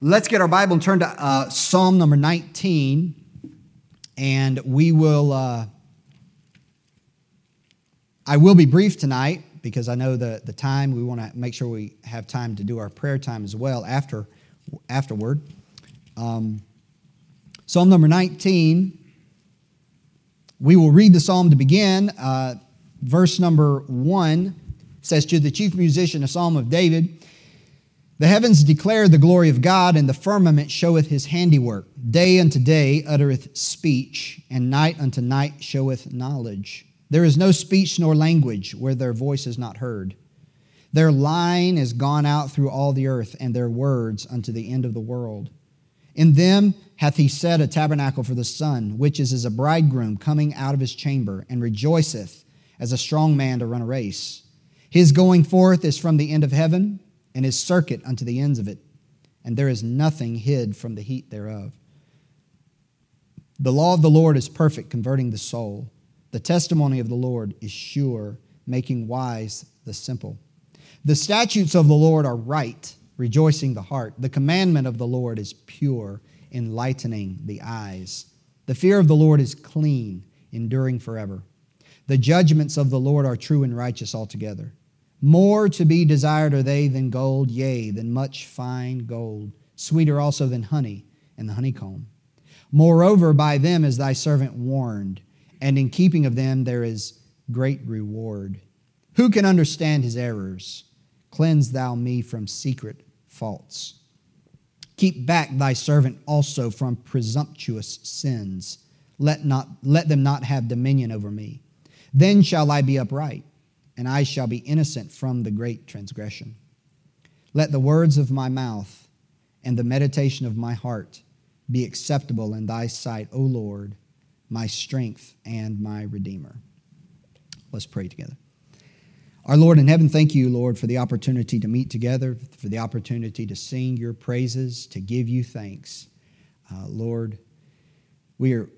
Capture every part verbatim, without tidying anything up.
Let's get our Bible and turn to uh, Psalm number nineteen, and we will, uh, I will be brief tonight because I know the, the time. We want to make sure we have time to do our prayer time as well after afterward. Um, Psalm number nineteen, we will read the psalm to begin. Uh, verse number one says, "To the chief musician, a psalm of David. The heavens declare the glory of God, and the firmament showeth his handiwork. Day unto day uttereth speech, and night unto night showeth knowledge. There is no speech nor language where their voice is not heard. Their line is gone out through all the earth, and their words unto the end of the world. In them hath he set a tabernacle for the sun, which is as a bridegroom coming out of his chamber, and rejoiceth as a strong man to run a race. His going forth is from the end of heaven, and his circuit unto the ends of it, and there is nothing hid from the heat thereof. The law of the Lord is perfect, converting the soul. The testimony of the Lord is sure, making wise the simple. The statutes of the Lord are right, rejoicing the heart. The commandment of the Lord is pure, enlightening the eyes. The fear of the Lord is clean, enduring forever. The judgments of the Lord are true and righteous altogether. More to be desired are they than gold, yea, than much fine gold, sweeter also than honey and the honeycomb. Moreover, by them is thy servant warned, and in keeping of them there is great reward. Who can understand his errors? Cleanse thou me from secret faults. Keep back thy servant also from presumptuous sins. Let not let them not have dominion over me. Then shall I be upright, and I shall be innocent from the great transgression. Let the words of my mouth and the meditation of my heart be acceptable in thy sight, O Lord, my strength and my Redeemer." Let's pray together. Our Lord in heaven, thank you, Lord, for the opportunity to meet together, for the opportunity to sing your praises, to give you thanks. Uh, Lord, we are,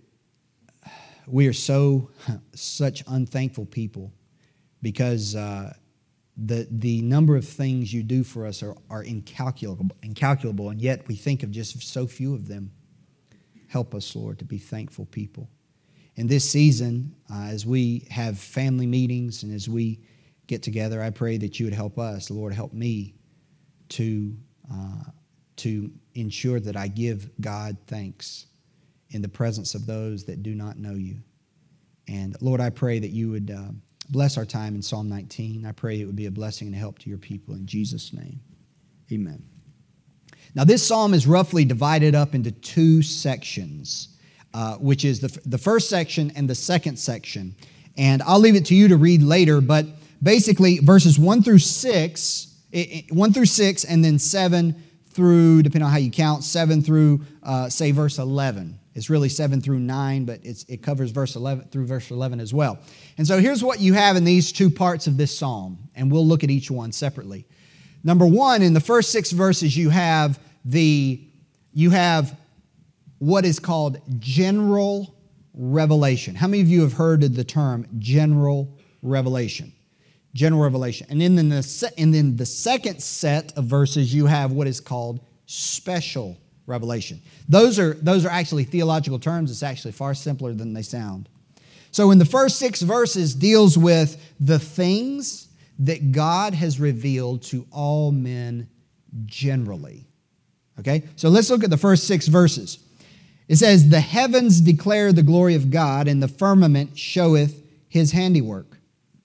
we are so, such unthankful people, because uh, the the number of things you do for us are, are incalculable, incalculable, and yet we think of just so few of them. Help us, Lord, to be thankful people. In this season, uh, as we have family meetings and as we get together, I pray that you would help us. Lord, help me to, uh, to ensure that I give God thanks in the presence of those that do not know you. And Lord, I pray that you would Uh, bless our time in Psalm nineteen. I pray it would be a blessing and a help to your people. In Jesus' name, amen. Now, this psalm is roughly divided up into two sections, uh, which is the, the first section and the second section. And I'll leave it to you to read later, but basically verses one through six, one through six, and then seven through, depending on how you count, seven through, uh, say, verse eleven. It's really seven through nine, but it's, it covers verse eleven through verse eleven as well. And so here's what you have in these two parts of this psalm, and we'll look at each one separately. Number one, in the first six verses, you have the you have what is called general revelation. How many of you have heard of the term general revelation? General revelation. And then in the, and then the second set of verses, you have what is called special revelation. Those are, those are actually theological terms. It's actually far simpler than they sound. So in the first six verses deals with the things that God has revealed to all men generally. Okay? So let's look at the first six verses. It says, "The heavens declare the glory of God, and the firmament showeth his handiwork.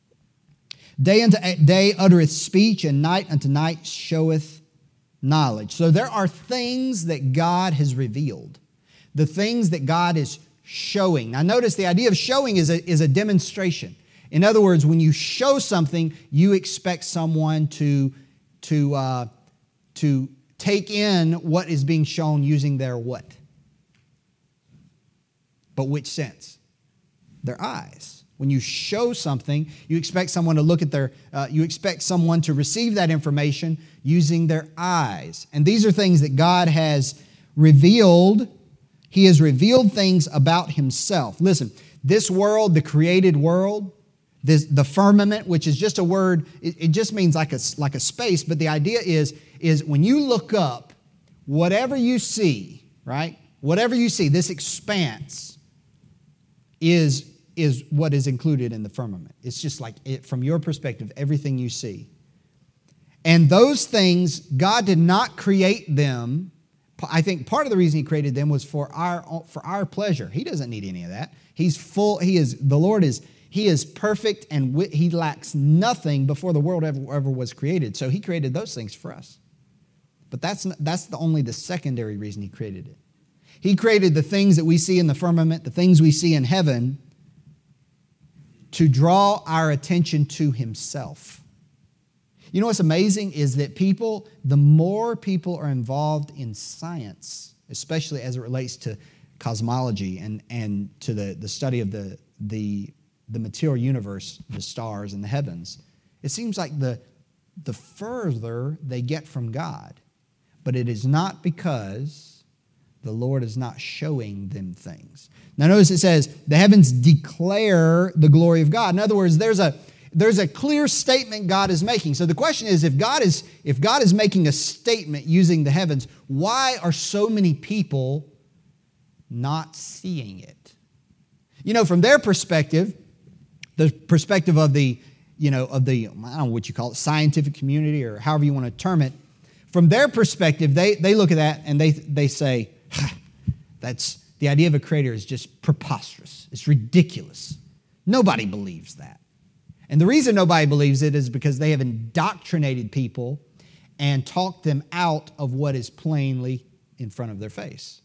Day unto day uttereth speech, and night unto night showeth knowledge." So there are things that God has revealed. The things that God is showing. Now notice the idea of showing is a, is a demonstration. In other words, when you show something, you expect someone to, to, uh, to take in what is being shown using their what? But which sense? Their eyes. When you show something, you expect someone to look at their, uh, you expect someone to receive that information using their eyes. And these are things that God has revealed. He has revealed things about himself. Listen, this world, the created world, this, the firmament, which is just a word, it, it just means like a, like a space, but the idea is, is when you look up, whatever you see, right? Whatever you see, this expanse is, is what is included in the firmament. It's just like, it, from your perspective, everything you see. And those things, God did not create them. I think part of the reason He created them was for our, for our pleasure. He doesn't need any of that. He's full, He is, the Lord is, He is perfect and He lacks nothing before the world ever, ever was created. So He created those things for us. But that's, not, that's the only the secondary reason He created it. He created the things that we see in the firmament, the things we see in heaven, to draw our attention to Himself. You know what's amazing is that people, the more people are involved in science, especially as it relates to cosmology and, and to the, the study of the, the, the material universe, the stars and the heavens, it seems like the, the further they get from God. But it is not because the Lord is not showing them things. Now notice it says, the heavens declare the glory of God. In other words, there's a There's a clear statement God is making. So the question is, if God is, if God is making a statement using the heavens, why are so many people not seeing it? You know, from their perspective, the perspective of the, you know, of the, I don't know what you call it, scientific community or however you want to term it, from their perspective, they, they look at that and they, they say, that's, the idea of a creator is just preposterous. It's ridiculous. Nobody believes that. And the reason nobody believes it is because they have indoctrinated people and talked them out of what is plainly in front of their face.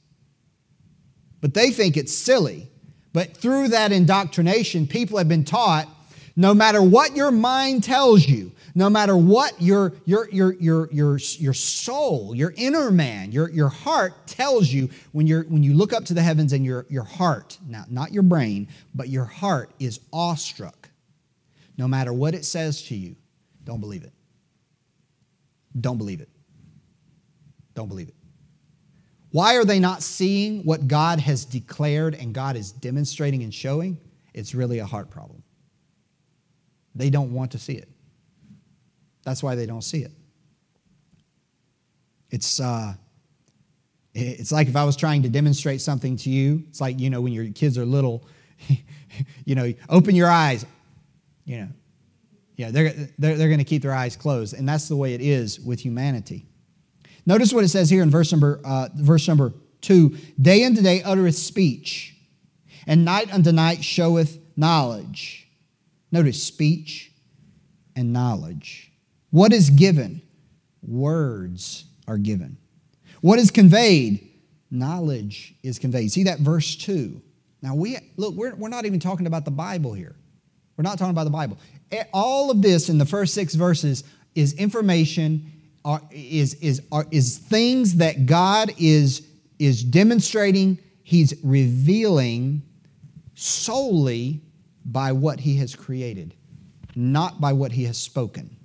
But they think it's silly. But through that indoctrination, people have been taught, no matter what your mind tells you, no matter what your, your, your, your, your, your soul, your inner man, your, your heart tells you, when, you're, when you look up to the heavens and your, your heart, now, not your brain, but your heart is awestruck. No matter what it says to you, don't believe it. Don't believe it. Don't believe it. Why are they not seeing what God has declared and God is demonstrating and showing? It's really a heart problem. They don't want to see it. That's why they don't see it. It's, uh, it's like if I was trying to demonstrate something to you. It's like, you know, when your kids are little, you know, open your eyes. You know, yeah, they're, they're, they're going to keep their eyes closed. And that's the way it is with humanity. Notice what it says here in verse number, uh, verse number two. Day unto day uttereth speech, and night unto night showeth knowledge. Notice speech and knowledge. What is given? Words are given. What is conveyed? Knowledge is conveyed. See that verse two. Now, we look, we're, we're not even talking about the Bible here. We're not talking about the Bible. All of this in the first six verses is information, are, is, is, are, is things that God is, is demonstrating, He's revealing solely by what He has created, not by what He has spoken.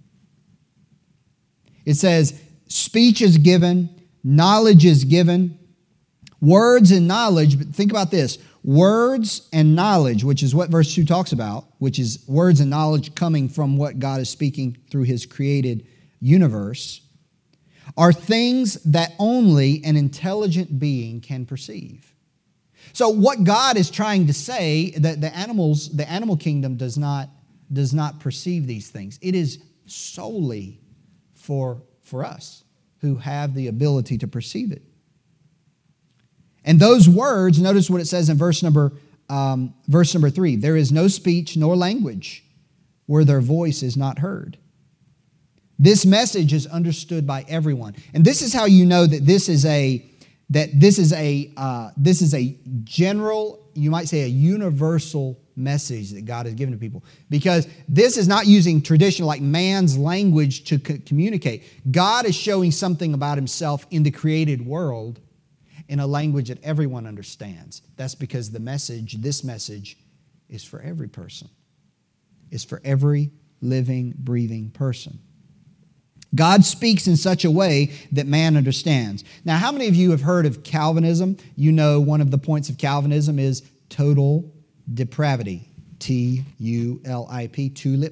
It says, speech is given, knowledge is given, words and knowledge, but think about this. Words and knowledge, which is what verse two talks about, which is words and knowledge coming from what God is speaking through His created universe, are things that only an intelligent being can perceive. So what God is trying to say, that the animals, the animal kingdom does not, does not perceive these things. It is solely for, for us who have the ability to perceive it. And those words, notice what it says in verse number, um, verse number three. There is no speech nor language where their voice is not heard. This message is understood by everyone. And this is how you know that this is a, that this is a, uh, this is a general, you might say a universal message that God has given to people. Because this is not using traditional, like man's language to co- communicate. God is showing something about Himself in the created world in a language that everyone understands. That's because the message, this message, is for every person. It's for every living, breathing person. God speaks in such a way that man understands. Now, how many of you have heard of Calvinism? You know one of the points of Calvinism is total depravity. T U L I P, tulip,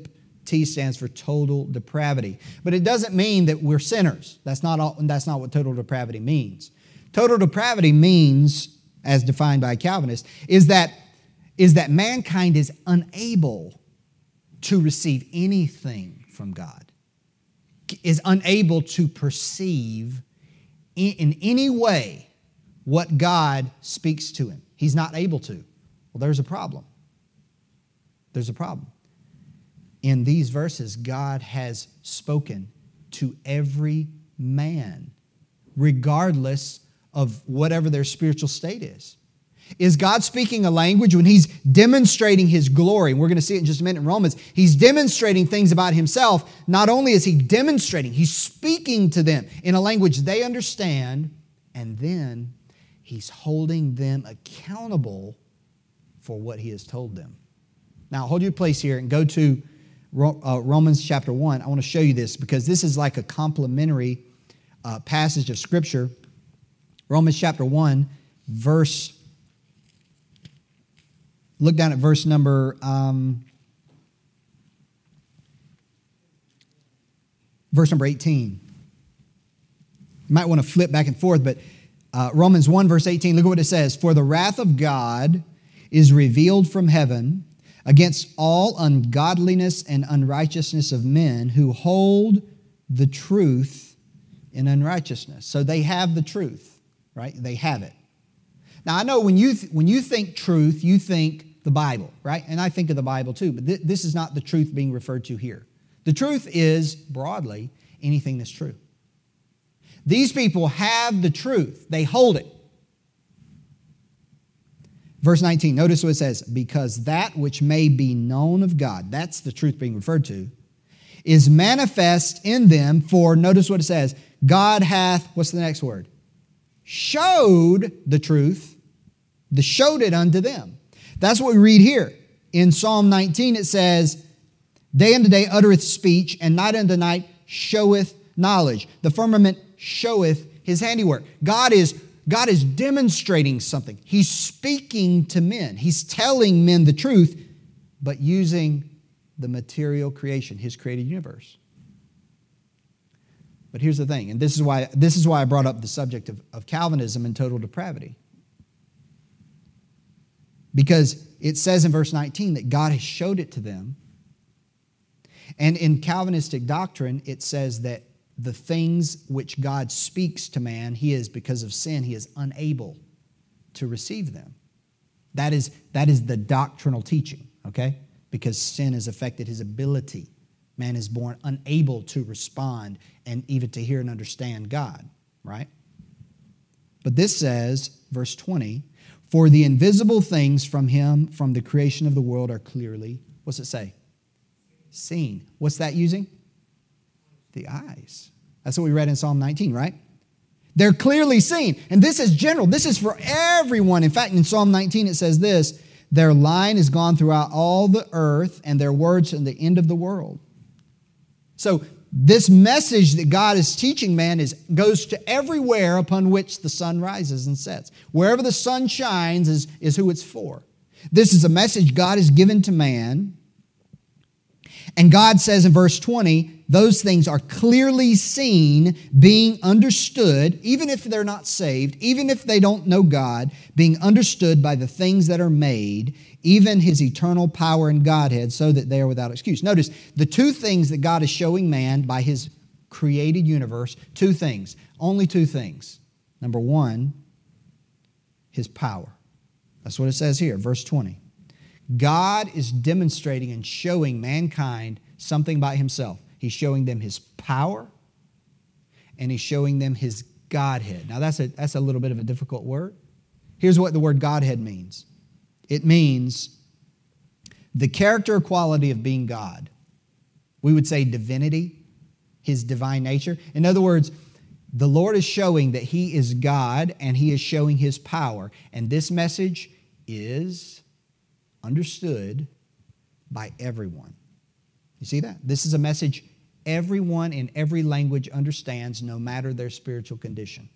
T stands for total depravity. But it doesn't mean that we're sinners. That's not all, that's not what total depravity means. Total depravity means, as defined by Calvinists, is that, is that mankind is unable to receive anything from God, is unable to perceive in, in any way what God speaks to him. He's not able to. Well, there's a problem. There's a problem. In these verses, God has spoken to every man, regardless of whatever their spiritual state is. Is God speaking a language when He's demonstrating His glory? And we're going to see it in just a minute in Romans. He's demonstrating things about Himself. Not only is He demonstrating, He's speaking to them in a language they understand, and then He's holding them accountable for what He has told them. Now, hold your place here and go to Romans chapter one. I want to show you this because this is like a complementary uh, passage of Scripture. Romans chapter one, verse... Look down at verse number, um, verse number eighteen. You might want to flip back and forth, but uh, Romans one, verse eighteen, look at what it says. For the wrath of God is revealed from heaven against all ungodliness and unrighteousness of men who hold the truth in unrighteousness. So they have the truth, right? They have it. Now, I know when you th- when you think truth, you think the Bible, right? And I think of the Bible too, but th- this is not the truth being referred to here. The truth is, broadly, anything that's true. These people have the truth. They hold it. Verse nineteen, notice what it says. Because that which may be known of God, that's the truth being referred to, is manifest in them, for, notice what it says, God hath, what's the next word? Showed the truth. The showed it unto them. That's what we read here. In Psalm nineteen it says, day unto day uttereth speech, and night unto night showeth knowledge. The firmament showeth His handiwork. God is, God is demonstrating something. He's speaking to men. He's telling men the truth, but using the material creation, His created universe. But here's the thing, and this is why, this is why I brought up the subject of, of Calvinism and total depravity. Because it says in verse nineteen that God has showed it to them. And in Calvinistic doctrine, it says that the things which God speaks to man, he is, because of sin, he is unable to receive them. That is, that is the doctrinal teaching, okay? Because sin has affected his ability. Man is born unable to respond and even to hear and understand God, right? But this says, verse twenty, for the invisible things from Him, from the creation of the world, are clearly, what's it say? Seen. What's that using? The eyes. That's what we read in Psalm nineteen, right? They're clearly seen. And this is general. This is for everyone. In fact, in Psalm nineteen it says this, their line is gone throughout all the earth, and their words to the end of the world. So this message that God is teaching man is goes to everywhere upon which the sun rises and sets. Wherever the sun shines is, is who it's for. This is a message God has given to man. And God says in verse twenty, those things are clearly seen, being understood, even if they're not saved, even if they don't know God, being understood by the things that are made, even His eternal power and Godhead, so that they are without excuse. Notice the two things that God is showing man by His created universe, two things, only two things. Number one, His power. That's what it says here, verse twenty. God is demonstrating and showing mankind something by Himself. He's showing them His power, and He's showing them His Godhead. Now, that's a, that's a little bit of a difficult word. Here's what the word Godhead means. It means the character or quality of being God. We would say divinity, His divine nature. In other words, the Lord is showing that He is God, and He is showing His power. And this message is understood by everyone. You see that? This is a message everyone in every language understands, no matter their spiritual condition.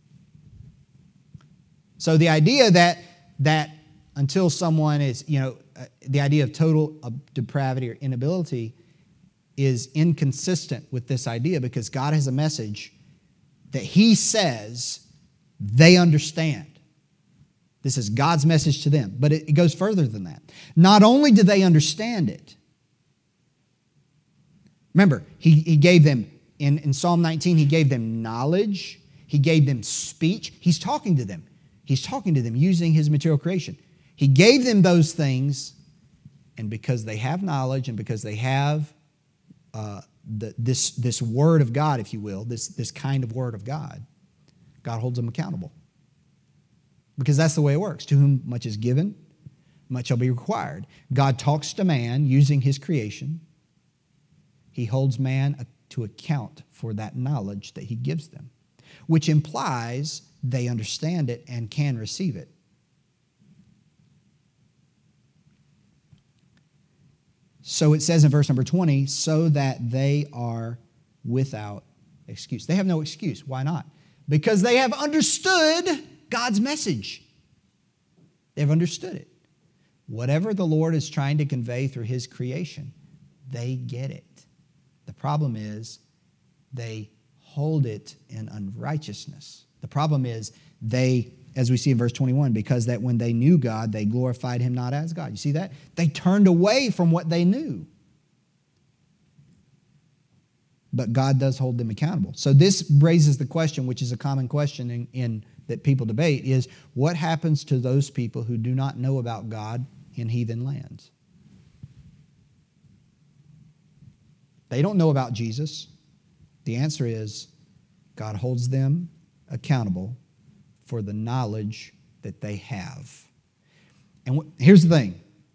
So the idea that, that until someone is, you know, uh, the idea of total uh, depravity or inability is inconsistent with this idea, because God has a message that he says they understand. This is God's message to them. But it, it goes further than that. Not only do they understand it, remember, he, he gave them, in, in Psalm nineteen, he gave them knowledge. He gave them speech. He's talking to them. He's talking to them using his material creation. He gave them those things, and because they have knowledge and because they have uh, the, this, this word of God, if you will, this, this kind of word of God, God holds them accountable. Because that's the way it works. To whom much is given, much shall be required. God talks to man using his creation. He holds man to account for that knowledge that he gives them, which implies they understand it and can receive it. So it says in verse number twenty, so that they are without excuse. They have no excuse. Why not? Because they have understood God's message. They've understood it. Whatever the Lord is trying to convey through his creation, they get it. The problem is they hold it in unrighteousness. The problem is they, as we see in verse twenty-one, because that when they knew God, they glorified him not as God. You see that? They turned away from what they knew. But God does hold them accountable. So this raises the question, which is a common question in, in that people debate, is what happens to those people who do not know about God in heathen lands? They don't know about Jesus. The answer is God holds them accountable for the knowledge that they have. And wh- here's the thing.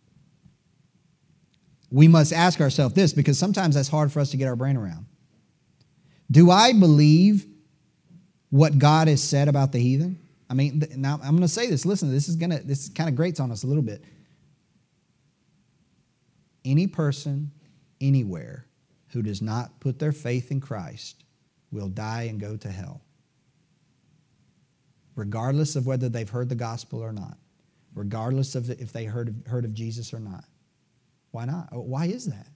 We must ask ourselves this, because sometimes that's hard for us to get our brain around. Do I believe what God has said about the heathen? I mean, th- now I'm going to say this. Listen, this is going to this kind of grates on us a little bit. Any person, anywhere, who does not put their faith in Christ will die and go to hell, regardless of whether they've heard the gospel or not, regardless of if they heard of, heard of Jesus or not. Why not? Why is that?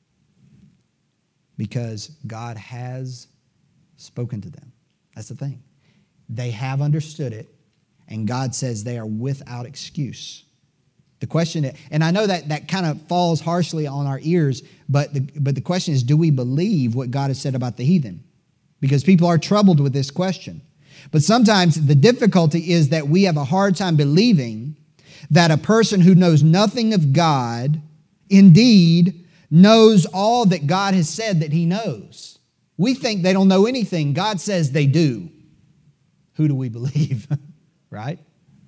Because God has spoken to them. That's the thing. They have understood it, and God says they are without excuse. The question, and I know that that kind of falls harshly on our ears, but the, but the question is, do we believe what God has said about the heathen? Because people are troubled with this question. But sometimes the difficulty is that we have a hard time believing that a person who knows nothing of God indeed knows all that God has said that he knows. We think they don't know anything. God says they do. Who do we believe? Right?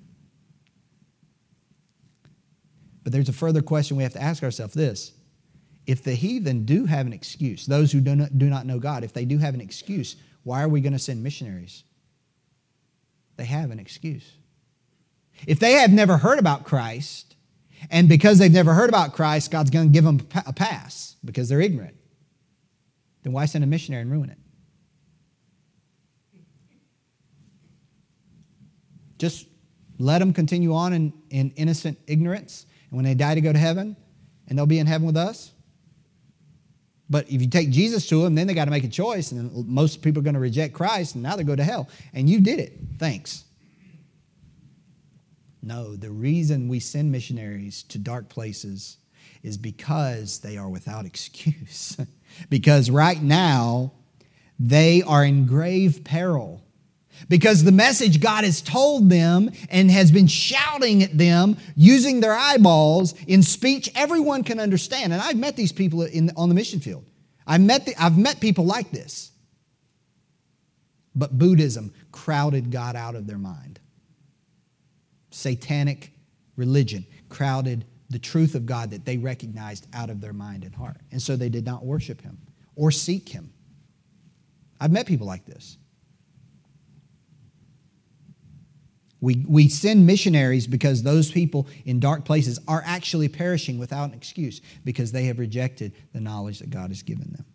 But there's a further question we have to ask ourselves this. If the heathen do have an excuse, those who do not, do not know God, if they do have an excuse, why are we going to send missionaries? They have an excuse. If they have never heard about Christ, and because they've never heard about Christ, God's going to give them a pass because they're ignorant, then why send a missionary and ruin it? Just let them continue on in, in innocent ignorance, and when they die to go to heaven, and they'll be in heaven with us. But if you take Jesus to them, then they got to make a choice, and most people are going to reject Christ, and now they go to hell. And you did it. Thanks. No, the reason we send missionaries to dark places is because they are without excuse. Because right now, they are in grave peril. Because the message God has told them and has been shouting at them using their eyeballs in speech everyone can understand. And I've met these people in, on the mission field. I've met, the, I've met people like this. But Buddhism crowded God out of their mind. Satanic religion crowded the truth of God that they recognized out of their mind and heart. And so they did not worship him or seek him. I've met people like this. We, we send missionaries because those people in dark places are actually perishing without an excuse because they have rejected the knowledge that God has given them.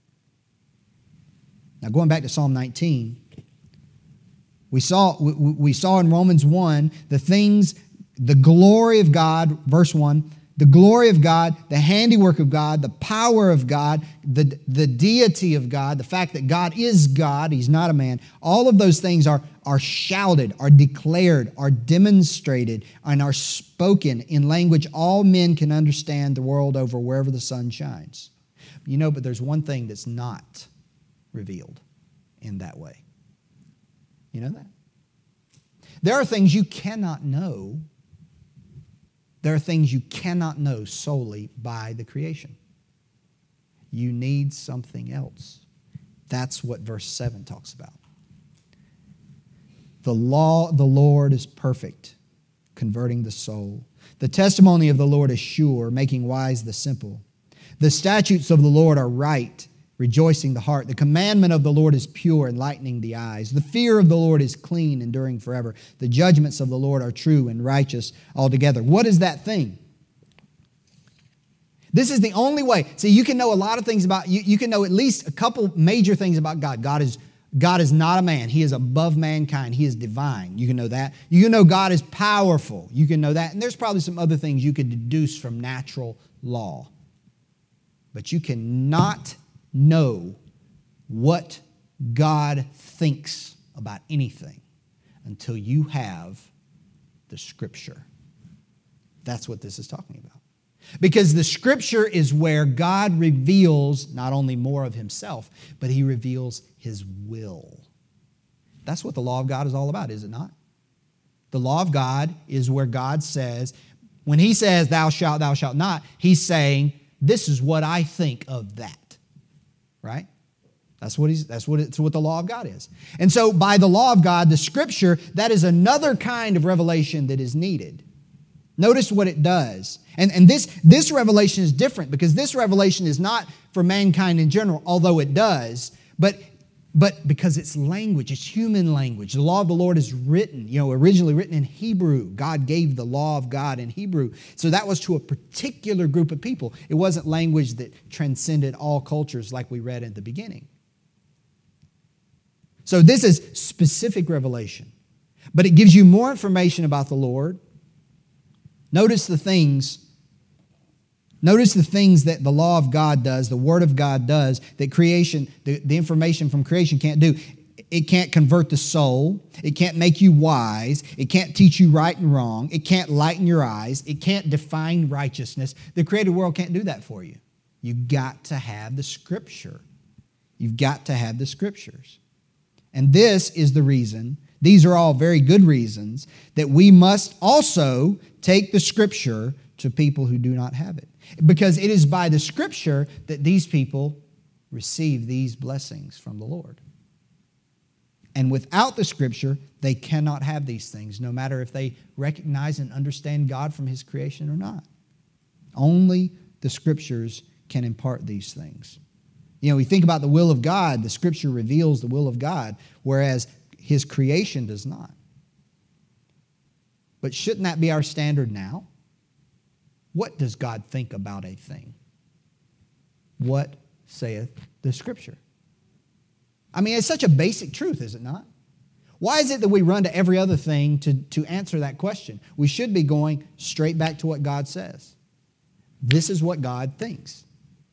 Now, going back to Psalm nineteen, we saw, we, we saw in Romans one the things, the glory of God, verse one, The glory of God, the handiwork of God, the power of God, the, the deity of God, the fact that God is God, He's not a man, all of those things are, are shouted, are declared, are demonstrated, and are spoken in language all men can understand the world over wherever the sun shines. You know, but there's one thing that's not revealed in that way. You know that? There are things you cannot know. There are things you cannot know solely by the creation. You need something else. That's what verse seven talks about. The law of the Lord is perfect, converting the soul. The testimony of the Lord is sure, making wise the simple. The statutes of the Lord are right, rejoicing the heart. The commandment of the Lord is pure, enlightening the eyes. The fear of the Lord is clean, enduring forever. The judgments of the Lord are true and righteous altogether. What is that thing? This is the only way. See, you can know a lot of things about, you, you can know at least a couple major things about God. God is, God is not a man. He is above mankind. He is divine. You can know that. You can know God is powerful. You can know that. And there's probably some other things you could deduce from natural law. But you cannot know what God thinks about anything until you have the Scripture. That's what this is talking about. Because the Scripture is where God reveals not only more of Himself, but He reveals His will. That's what the law of God is all about, is it not? The law of God is where God says, when He says, thou shalt, thou shalt not, He's saying, this is what I think of that. Right? That's what he's that's what it's what the law of God is. And so by the law of God, the Scripture, that is another kind of revelation that is needed. Notice what it does. And, and this, this revelation is different because this revelation is not for mankind in general, although it does, but But because it's language, it's human language. The law of the Lord is written, you know, originally written in Hebrew. God gave the law of God in Hebrew. So that was to a particular group of people. It wasn't language that transcended all cultures like we read at the beginning. So this is specific revelation. But it gives you more information about the Lord. Notice the things Notice the things that the law of God does, the Word of God does, that creation, the, the information from creation can't do. It can't convert the soul. It can't make you wise. It can't teach you right and wrong. It can't lighten your eyes. It can't define righteousness. The created world can't do that for you. You've got to have the Scripture. You've got to have the Scriptures. And this is the reason, these are all very good reasons, that we must also take the Scripture to people who do not have it. Because it is by the Scripture that these people receive these blessings from the Lord. And without the Scripture, they cannot have these things, no matter if they recognize and understand God from His creation or not. Only the Scriptures can impart these things. You know, we think about the will of God, the Scripture reveals the will of God, whereas His creation does not. But shouldn't that be our standard now? What does God think about a thing? What saith the Scripture? I mean, it's such a basic truth, is it not? Why is it that we run to every other thing to, to answer that question? We should be going straight back to what God says. This is what God thinks.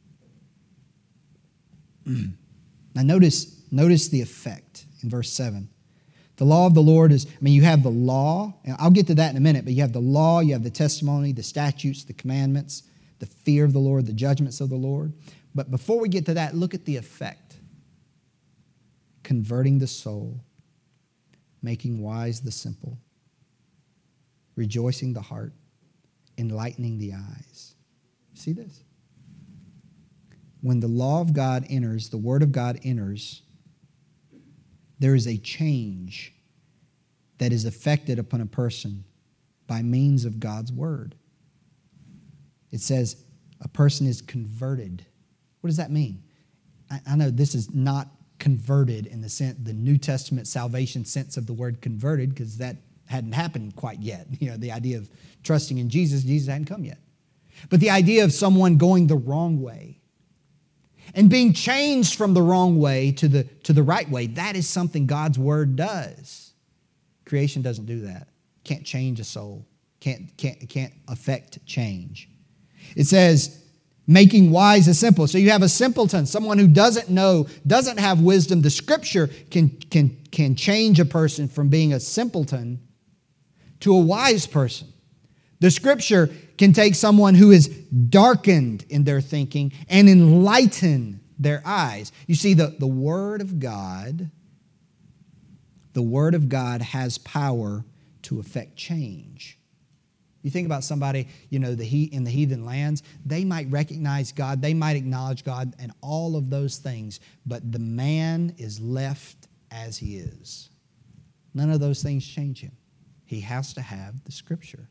Now notice, notice the effect in verse seven. The law of the Lord is, I mean, you have the law, and I'll get to that in a minute, but you have the law, you have the testimony, the statutes, the commandments, the fear of the Lord, the judgments of the Lord. But before we get to that, look at the effect. Converting the soul, making wise the simple, rejoicing the heart, enlightening the eyes. See this? When the law of God enters, the Word of God enters, there is a change that is effected upon a person by means of God's Word. It says a person is converted. What does that mean? I, I know this is not converted in the sense, the New Testament salvation sense of the word converted, because that hadn't happened quite yet. You know, the idea of trusting in Jesus, Jesus hadn't come yet. But the idea of someone going the wrong way and being changed from the wrong way to the, to the right way, that is something God's Word does. Creation doesn't do that. Can't change a soul. Can't, can't, can't affect change. It says, making wise a simple. So you have a simpleton, someone who doesn't know, doesn't have wisdom. The Scripture can, can, can change a person from being a simpleton to a wise person. The Scripture can take someone who is darkened in their thinking and enlighten their eyes. You see, the, the Word of God, the Word of God has power to affect change. You think about somebody, you know, the he, in the heathen lands, they might recognize God, they might acknowledge God and all of those things, but the man is left as he is. None of those things change him. He has to have the Scripture.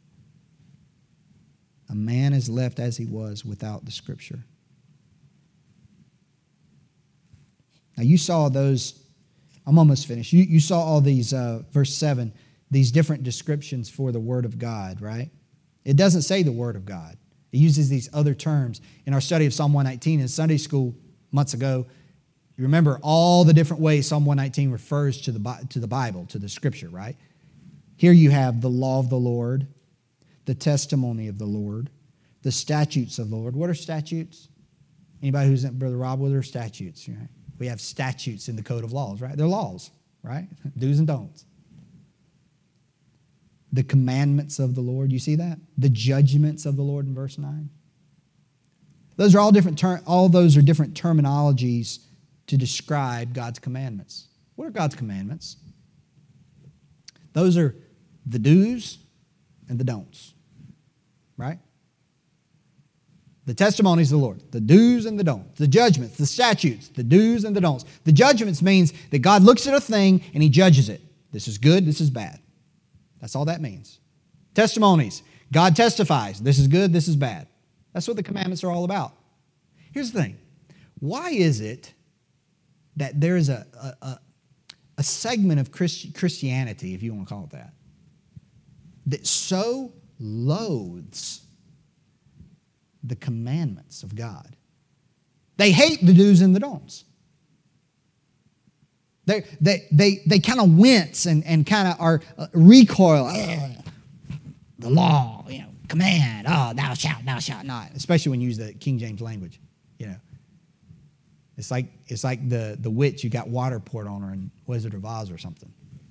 A man is left as he was without the Scripture. Now you saw those, I'm almost finished. You, you saw all these, uh, verse seven, these different descriptions for the Word of God, right? It doesn't say the Word of God. It uses these other terms. In our study of Psalm one nineteen in Sunday school months ago, you remember all the different ways Psalm one nineteen refers to the, to the Bible, to the Scripture, right? Here you have the law of the Lord, the testimony of the Lord, the statutes of the Lord. What are statutes? Anybody who's in Brother Rob, what are statutes? Right? We have statutes in the code of laws, right? They're laws, right? Do's and don'ts. The commandments of the Lord, you see that? The judgments of the Lord in verse nine. Those are all different, ter- all those are different terminologies to describe God's commandments. What are God's commandments? Those are the do's and the don'ts, right? The testimonies of the Lord, the do's and the don'ts, the judgments, the statutes, the do's and the don'ts. The judgments means that God looks at a thing and He judges it. This is good, this is bad. That's all that means. Testimonies, God testifies. This is good, this is bad. That's what the commandments are all about. Here's the thing. Why is it that there is a, a, a, a segment of Christ, Christianity, if you want to call it that, that so loathes the commandments of God? They hate the do's and the don'ts. They, they, they, they kind of wince and, and kind of are uh, recoil. The law, you know, command, oh, thou shalt, thou shalt not. Especially when you use the King James language, you know. It's like it's like the, the witch who got water poured on her in Wizard of Oz or something.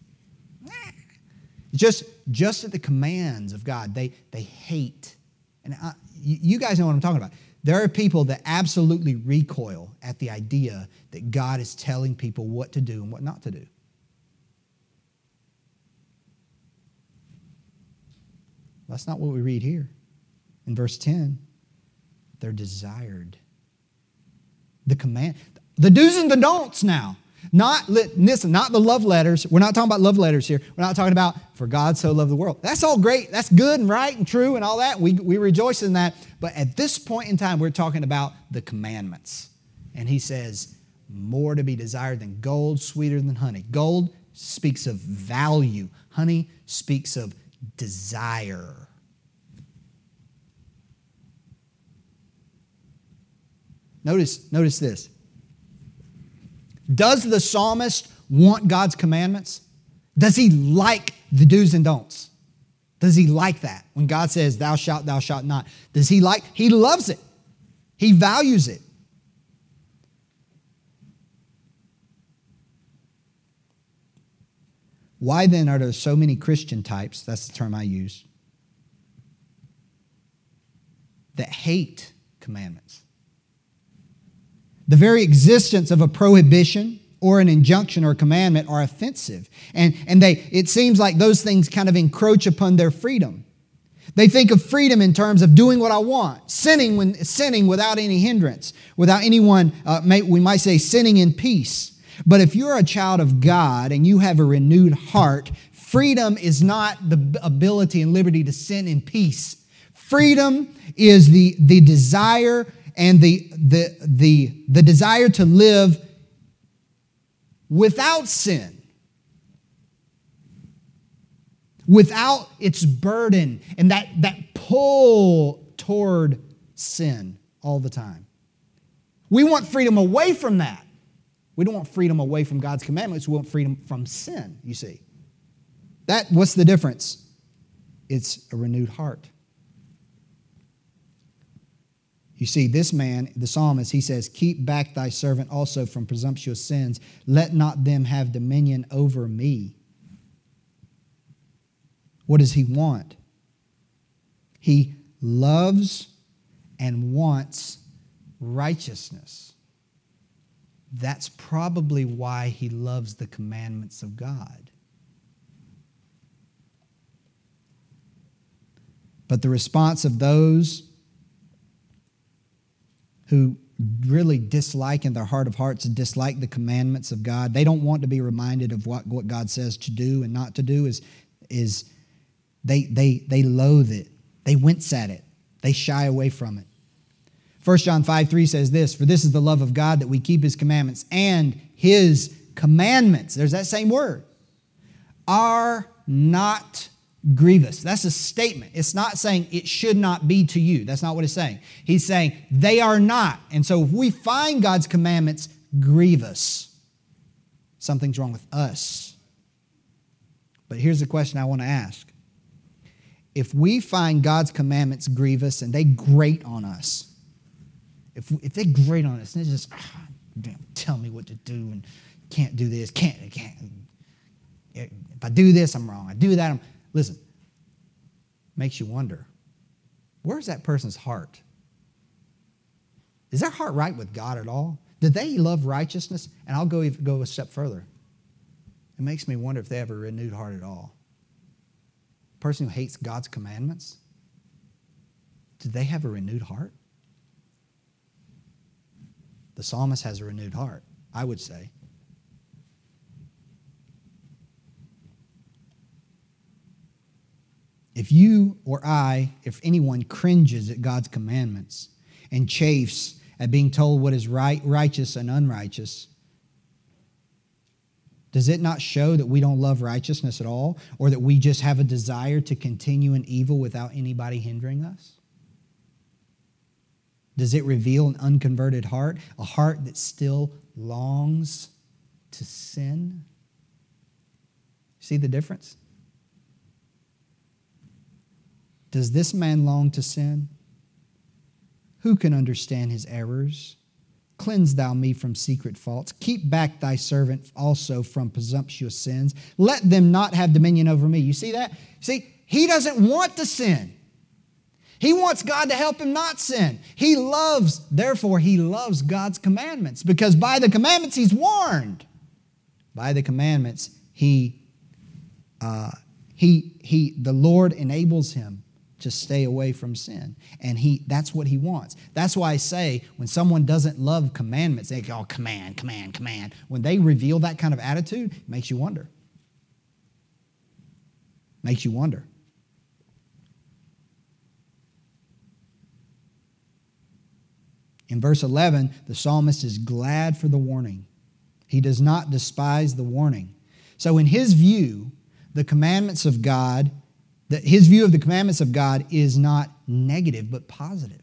Just, just at the commands of God, they, they hate. And I, you guys know what I'm talking about. There are people that absolutely recoil at the idea that God is telling people what to do and what not to do. That's not what we read here. In verse ten, they're desired. The command, the do's and the don'ts now. Not, listen, not the love letters. We're not talking about love letters here. We're not talking about, for God so loved the world. That's all great. That's good and right and true and all that. We, we rejoice in that. But at this point in time, we're talking about the commandments. And he says, more to be desired than gold, sweeter than honey. Gold speaks of value. Honey speaks of desire. Notice, notice this. Does the psalmist want God's commandments? Does he like the do's and don'ts? Does he like that? When God says, thou shalt, thou shalt not. Does he like? He loves it. He values it. Why then are there so many Christian types, that's the term I use, that hate commandments? The very existence of a prohibition or an injunction or a commandment are offensive. And, and they it seems like those things kind of encroach upon their freedom. They think of freedom in terms of doing what I want, sinning when sinning without any hindrance, without anyone, uh, may, we might say sinning in peace. But if you're a child of God and you have a renewed heart, freedom is not the ability and liberty to sin in peace. Freedom is the, the desire and the, the, the, the desire to live without sin, without its burden and that, that pull toward sin all the time. We want freedom away from that. We don't want freedom away from God's commandments. We want freedom from sin, you see. That, what's the difference? It's a renewed heart. You see, this man, the psalmist, he says, keep back thy servant also from presumptuous sins. Let not them have dominion over me. What does he want? He loves and wants righteousness. That's probably why he loves the commandments of God. But the response of those who really dislike in their heart of hearts and dislike the commandments of God, they don't want to be reminded of what, what God says to do and not to do, is, is they, they, they loathe it. They wince at it. They shy away from it. First John five three says this, for this is the love of God, that we keep his commandments, and his commandments, there's that same word, are not grievous. That's a statement. It's not saying it should not be to you. That's not what it's saying. He's saying they are not. And so if we find God's commandments grievous, something's wrong with us. But here's the question I want to ask. If we find God's commandments grievous and they grate on us, if, if they grate on us and it's just, ah, damn, tell me what to do and can't do this, can't, can't. If I do this, I'm wrong. I do that, I'm... Listen, makes you wonder, where's that person's heart? Is their heart right with God at all? Do they love righteousness? And I'll go, even, go a step further. It makes me wonder if they have a renewed heart at all. A person who hates God's commandments, do they have a renewed heart? The psalmist has a renewed heart, I would say. If you or I, if anyone cringes at God's commandments and chafes at being told what is right, righteous and unrighteous, does it not show that we don't love righteousness at all, or that we just have a desire to continue in evil without anybody hindering us? Does it reveal an unconverted heart, a heart that still longs to sin? See the difference? Does this man long to sin? Who can understand his errors? Cleanse thou me from secret faults. Keep back thy servant also from presumptuous sins. Let them not have dominion over me. You see that? See, he doesn't want to sin. He wants God to help him not sin. He loves, therefore he loves God's commandments, because by the commandments he's warned. By the commandments he, uh, he, he, the Lord enables him to stay away from sin. And he that's what he wants. That's why I say when someone doesn't love commandments, they go, oh, command, command, command. When they reveal that kind of attitude, it makes you wonder. Makes you wonder. In verse eleven, the psalmist is glad for the warning. He does not despise the warning. So in his view, the commandments of God That his view of the commandments of God is not negative, but positive.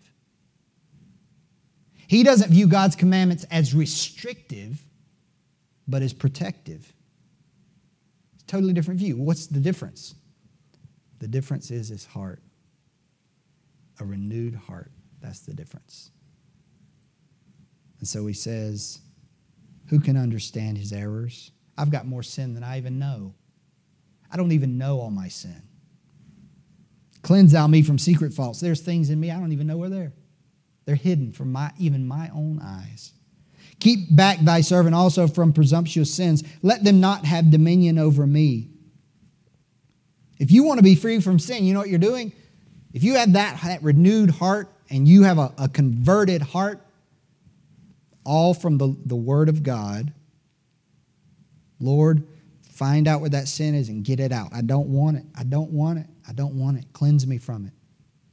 He doesn't view God's commandments as restrictive, but as protective. It's a totally different view. What's the difference? The difference is his heart. A renewed heart. That's the difference. And so he says, who can understand his errors? I've got more sin than I even know. I don't even know all my sin. Cleanse thou me from secret faults. There's things in me I don't even know where they're. They're hidden from my even my own eyes. Keep back thy servant also from presumptuous sins. Let them not have dominion over me. If you want to be free from sin, you know what you're doing? If you have that, that renewed heart and you have a, a converted heart, all from the, the Word of God, Lord, find out where that sin is and get it out. I don't want it. I don't want it. I don't want it. Cleanse me from it.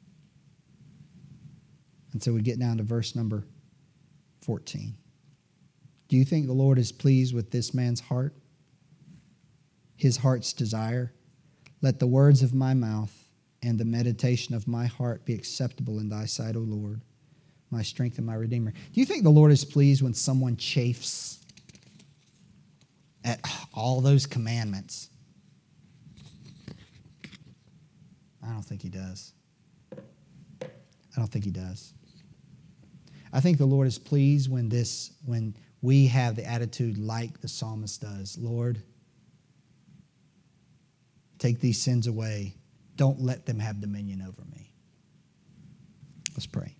And so we get down to verse number fourteen. Do you think the Lord is pleased with this man's heart? His heart's desire? Let the words of my mouth and the meditation of my heart be acceptable in thy sight, O Lord, my strength and my Redeemer. Do you think the Lord is pleased when someone chafes at all those commandments? I don't think he does. I don't think he does. I think the Lord is pleased when this, when we have the attitude like the psalmist does. Lord, take these sins away. Don't let them have dominion over me. Let's pray.